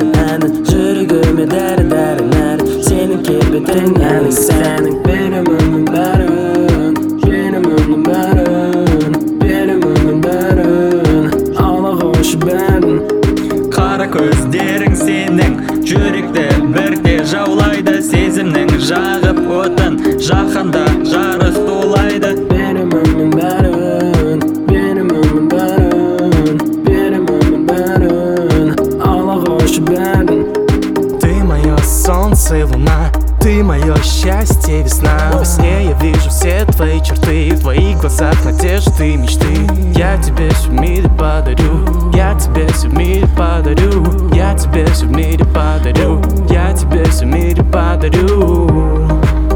әні жүрегіме дәрі сенің келбетің әнің сәнің берем өмірім бәрін жеңем өмірім бәрін берем өмірім бәрін ала қойшы бәрін қара көздерің сенің жүректі бірде жаулайды сезімнің жағып отын жаһанда жарық тулайды берем өмірім бәрін берем өмірім бәрін берем өмірім бәрін ала қойшы бәрін Ты мое солнце и луна, ты мое счастье, весна. Во сне я вижу все твои черты, в твоих глазах надежды и мечты. Я тебе все в мире подарю, я тебе все в мире подарю, я тебе все в мире подарю, я тебе все в мире подарю.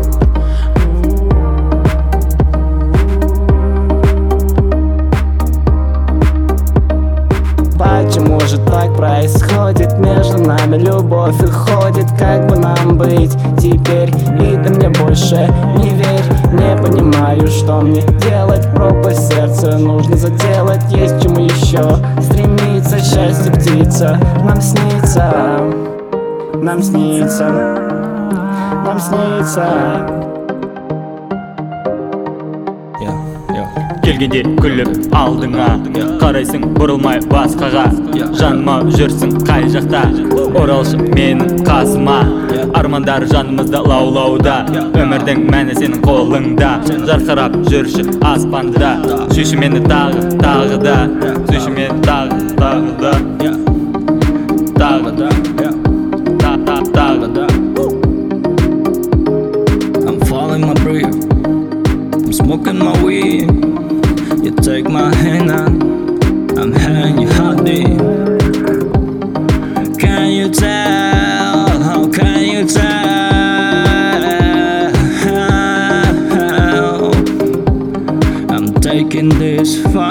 Почему же так происходит? Между нами любовь уходит. Как бы нам быть теперь? И ты мне больше не верь. Не понимаю, что мне делать. Пропасть сердца нужно заделать. Есть к чему еще стремиться. Счастье птица нам снится. Нам снится. Нам снится. келгенде күліп алдыңа қарайсың бұрылмай басқаға жаныма жүрсің қай жақта оралшы менің қасыма армандар жанымызда лаулауда өмірдің мәні сенің қолыңда жарқырап жүрші аспанда сүйші мені тағы да сүйші мені тағы да I'm following my breath, I'm smoking my weed. You take my hand and I'm hanging your heart deep. Can you tell? How can you tell? I'm taking this far.